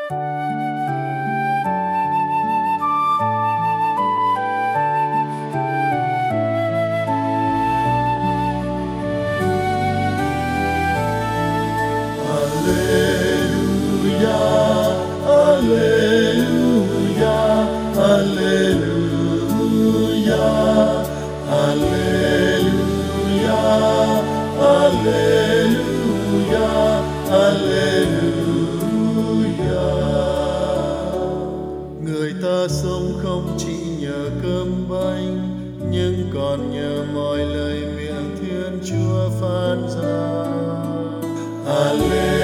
Người ta sống không chỉ nhờ cơm bánh, nhưng còn nhờ mọi lời miệng Thiên Chúa phán ra. Alleluia.